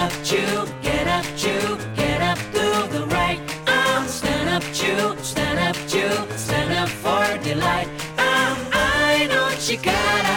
Chew, get up to the right. Stand up, chew, stand up for delight. I know Chicana.